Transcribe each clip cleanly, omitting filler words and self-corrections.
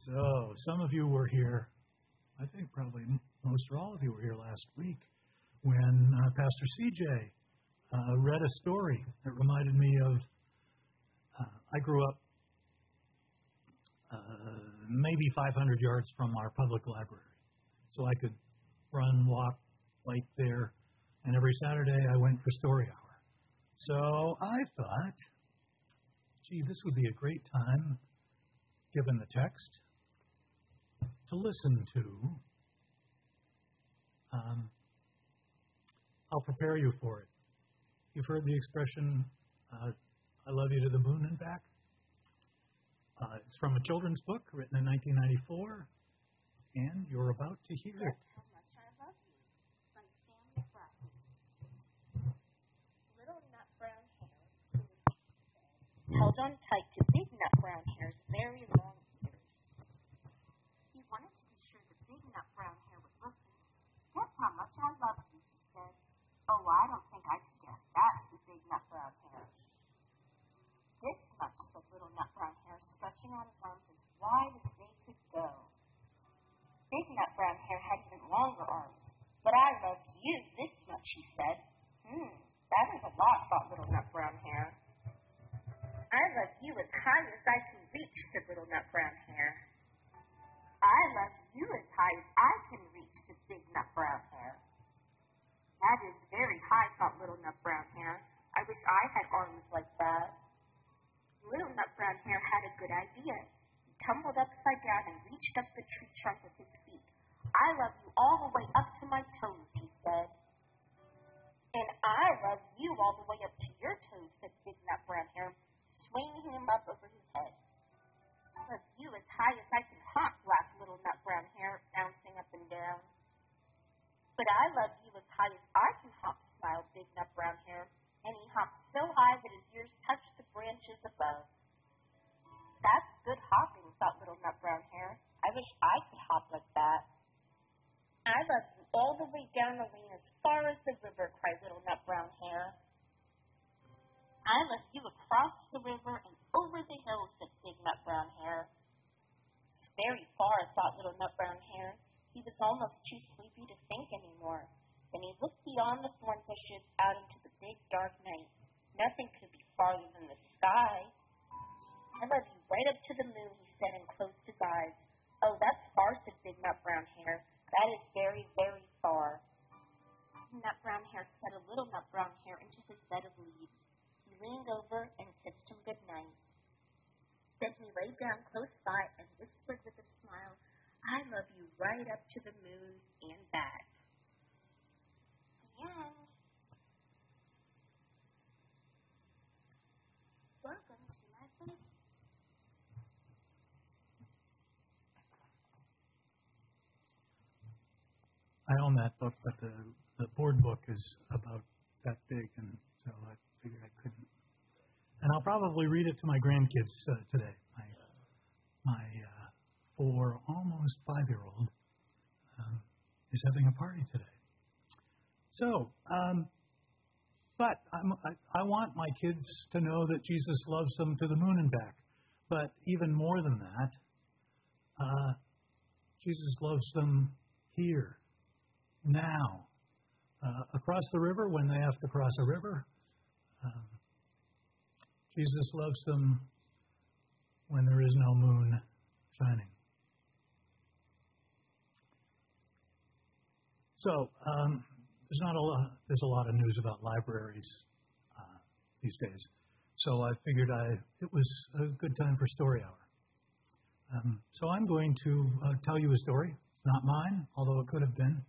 So, some of you were here, I think probably most or all of you were here last week when Pastor CJ read a story that reminded me of, I grew up maybe 500 yards from our public library. So I could run, walk, bike there, and every Saturday I went for story hour. So I thought, gee, this would be a great time, given the text, to listen to. I'll prepare you for it. You've heard the expression, I love you to the moon and back. It's from a children's book written in 1994, and you're about to hear it. How much I love you, by Sam Bradley. Little nut brown hair, held on tight to big nut brown hair's very long ears. He wanted to be sure the big nut brown hair would listen. That's how much I love you, he said. Oh, I don't think I could guess that, said big nut brown hair. This much, said little nut brown hair, stretching out his arms as wide as they could go. Big nut brown hair had even longer arms. But I love you this much, he said. That is a lot, thought little nut brown hair. I love you as high as I can reach, said little nut brown hair. I love you as high as I can reach, said big nut brown hair. That is very high, thought little nut brown hair. I wish I had arms like that. Little nut brown hair had a good idea. He tumbled upside down and reached up the tree trunk with his feet. I love you all the way up to my toes, he said. And I love you all the way up to your toes, said big nut brown hair, swinging him up over his head. I love you as high as I can hop, laughed little nut brown hair, bouncing up and down. But I love you as high as I can hop, smiled big nut brown hair, and he hopped so high that his ears touched the branches above. That's good hopping, thought little nut brown hair. I wish I could hop like that. I love you all the way down the lane as far as the river, cried little nut brown hair. I love you across the river and over the hill, said big nut brown hair. It's very far, thought little nut brown hair. He was almost too sleepy to think anymore. Then he looked beyond the thorn bushes out into the big dark night. Nothing could be farther than the sky. I love you right up to the moon, he said, and closed his eyes. Oh, that's far, said big nut brown hair. That is very, very far. Nut brown hair settled little nut brown hair into his bed of leaves. He leaned over and kissed him good night. Then he lay down close by and whispered with a smile, I love you right up to the moon and back. The end. Welcome to my book. I own that book, but the board book is about that big, and so I figured I couldn't. And I'll probably read it to my grandkids today. My 4, almost 5-year-old is having a party today. So, but I want my kids to know that Jesus loves them to the moon and back. But even more than that, Jesus loves them here, now, across the river when they have to cross a river. Jesus loves them when there is no moon shining. So, there's a lot of news about libraries these days. So I figured it was a good time for Story Hour. So I'm going to tell you a story. It's not mine, although it could have been.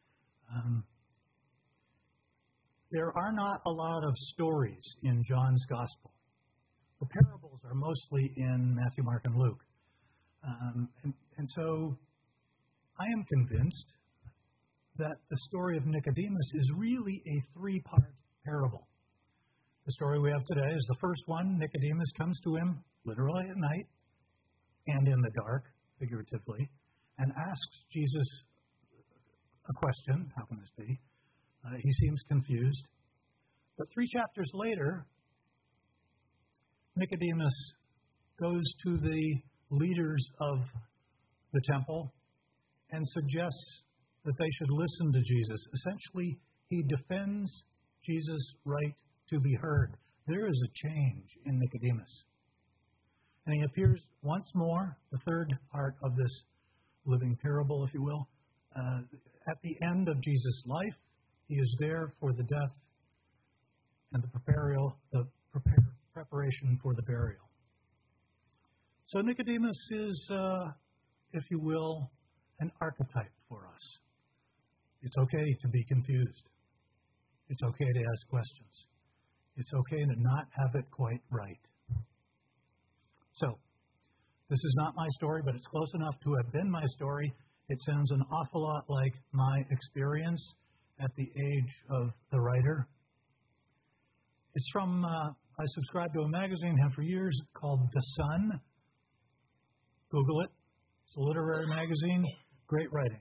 There are not a lot of stories in John's Gospel. The parables are mostly in Matthew, Mark, and Luke. And so I am convinced that the story of Nicodemus is really a 3-part parable. The story we have today is the first one. Nicodemus comes to him literally at night and in the dark, figuratively, and asks Jesus a question. How can this be? He seems confused. But 3 chapters later, Nicodemus goes to the leaders of the temple and suggests that they should listen to Jesus. Essentially, he defends Jesus' right to be heard. There is a change in Nicodemus. And he appears once more, the third part of this living parable, if you will. At the end of Jesus' life, he is there for the death and the preparation for the burial. So Nicodemus is, if you will, an archetype for us. It's okay to be confused. It's okay to ask questions. It's okay to not have it quite right. So, this is not my story, but it's close enough to have been my story. It sounds an awful lot like my experience at the age of the writer. It's from, I subscribe to a magazine, have for years, called The Sun. Google it. It's a literary magazine. Great writing.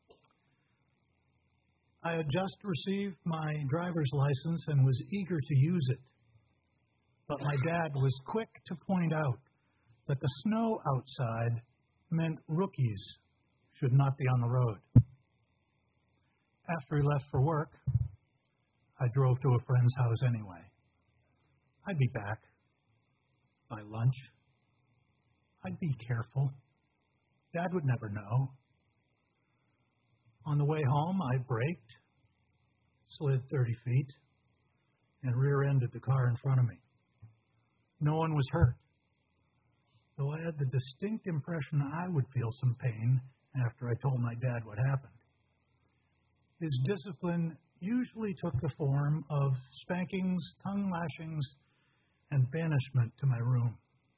I had just received my driver's license and was eager to use it. But my dad was quick to point out that the snow outside meant rookies should not be on the road. After he left for work, I drove to a friend's house anyway. I'd be back by lunch. I'd be careful. Dad would never know. On the way home, I braked, slid 30 feet, and rear-ended the car in front of me. No one was hurt, though I had the distinct impression I would feel some pain after I told my dad what happened. His discipline usually took the form of spankings, tongue lashings, and banishment to my room.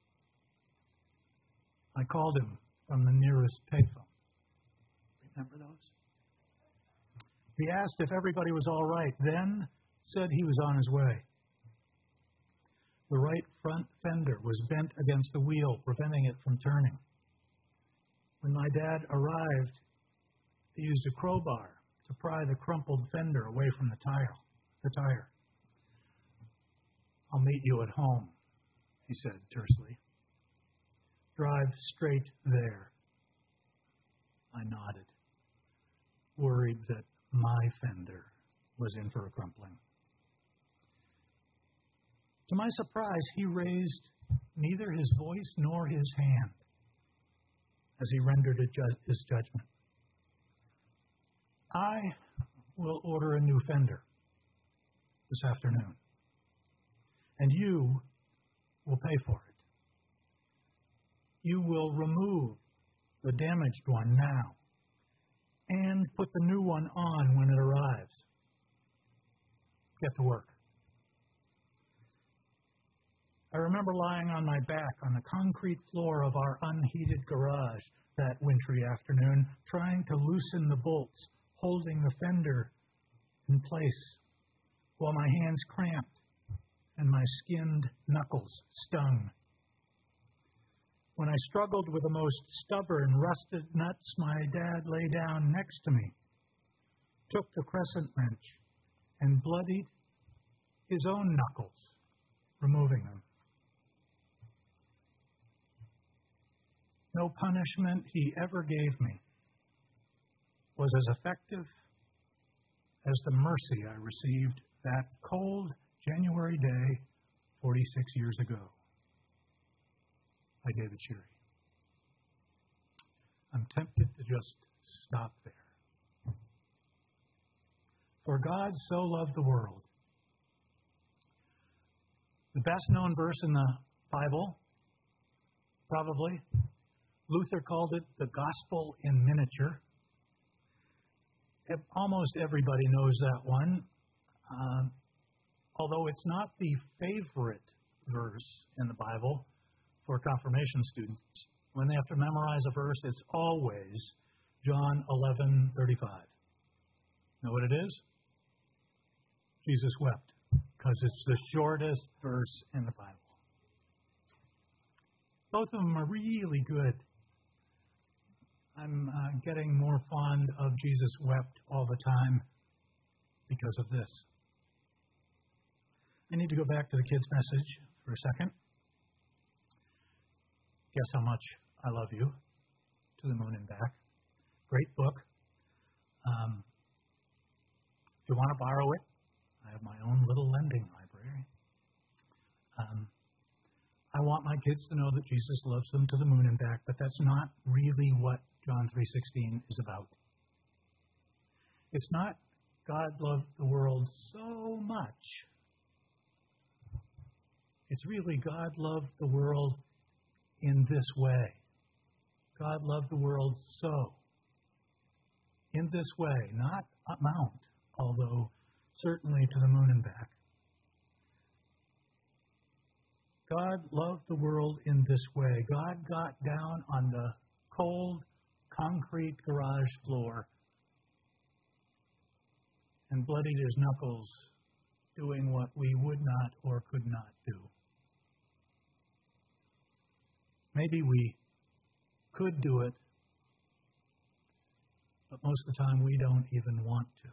I called him from the nearest payphone. Remember those? He asked if everybody was all right, then said he was on his way. The right front fender was bent against the wheel, preventing it from turning. When my dad arrived, he used a crowbar to pry the crumpled fender away from the tire. I'll meet you at home, he said tersely. Drive straight there. I nodded, worried that my fender was in for a crumpling. To my surprise, he raised neither his voice nor his hand as he rendered his judgment. I will order a new fender this afternoon, and you will pay for it. You will remove the damaged one now and put the new one on when it arrives. Get to work. I remember lying on my back on the concrete floor of our unheated garage that wintry afternoon, trying to loosen the bolts holding the fender in place, while my hands cramped and my skinned knuckles stung. When I struggled with the most stubborn, rusted nuts, my dad lay down next to me, took the crescent wrench, and bloodied his own knuckles, removing them. No punishment he ever gave me was as effective as the mercy I received that cold January day 46 years ago. By David Sherry. I'm tempted to just stop there. For God so loved the world. The best known verse in the Bible, probably. Luther called it the gospel in miniature. Almost everybody knows that one, although it's not the favorite verse in the Bible for confirmation students. When they have to memorize a verse, it's always John 11:35. Know what it is? Jesus wept, because it's the shortest verse in the Bible. Both of them are really good. I'm getting more fond of Jesus wept all the time because of this. I need to go back to the kids' message for a second. Guess how much I love you. To to the Moon and Back. Great book. If you want to borrow it, I have my own little lending library. I want my kids to know that Jesus loves them to the moon and back, but that's not really what John 3:16 is about. It's not God loved the world so much. It's really God loved the world in this way. God loved the world so. In this way, not amount, although certainly to the moon and back. God loved the world in this way. God got down on the cold, concrete garage floor and bloodied his knuckles doing what we would not or could not do. Maybe we could do it, but most of the time we don't even want to.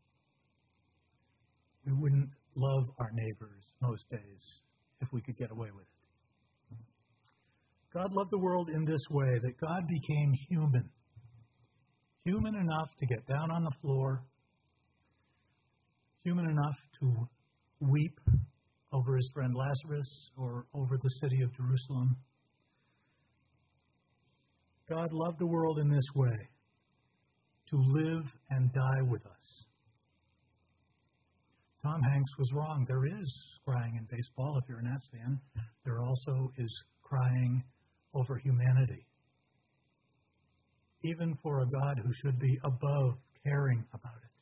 We wouldn't love our neighbors most days if we could get away with it. God loved the world in this way, that God became human. Human enough to get down on the floor, human enough to weep over his friend Lazarus or over the city of Jerusalem. God loved the world in this way, to live and die with us. Tom Hanks was wrong. There is crying in baseball if you're a Nats fan. There also is crying over humanity. Even for a God who should be above caring about it.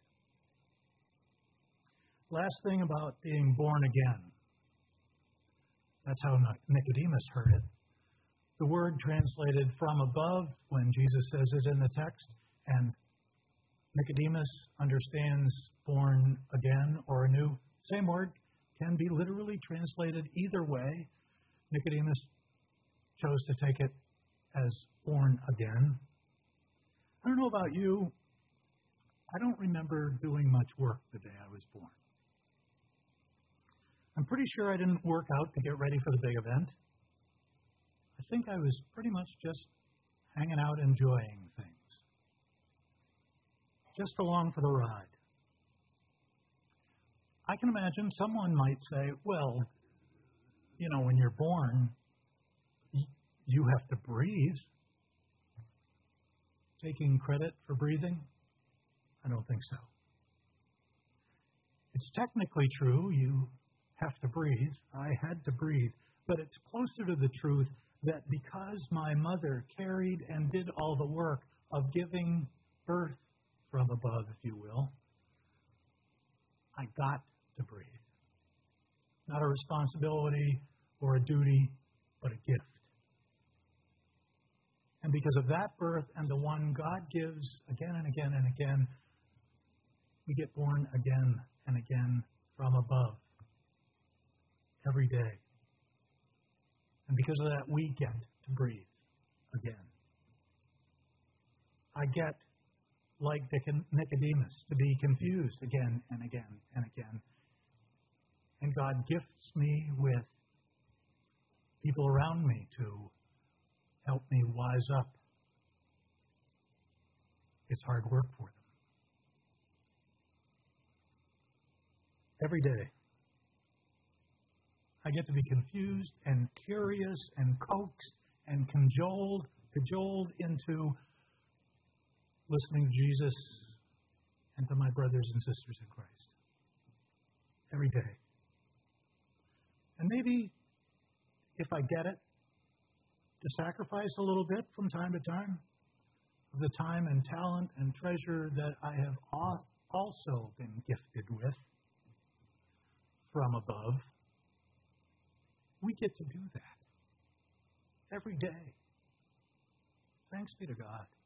Last thing about being born again. That's how Nicodemus heard it. The word translated from above when Jesus says it in the text, and Nicodemus understands born again or anew. Same word can be literally translated either way. Nicodemus chose to take it as born again. I don't know about you. I don't remember doing much work the day I was born. I'm pretty sure I didn't work out to get ready for the big event. I think I was pretty much just hanging out enjoying things. Just along for the ride. I can imagine someone might say, well, when you're born, you have to breathe. Taking credit for breathing? I don't think so. It's technically true, you have to breathe. I had to breathe. But it's closer to the truth that because my mother carried and did all the work of giving birth from above, if you will, I got to breathe. Not a responsibility or a duty, but a gift. And because of that birth and the one God gives again and again and again, we get born again and again from above every day. And because of that, we get to breathe again. I get, like Nicodemus, to be confused again and again and again. And God gifts me with people around me to help me wise up. It's hard work for them. Every day, I get to be confused and curious and coaxed and cajoled into listening to Jesus and to my brothers and sisters in Christ. Every day. And maybe, if I get it, to sacrifice a little bit from time to time of the time and talent and treasure that I have also been gifted with from above. We get to do that every day. Thanks be to God.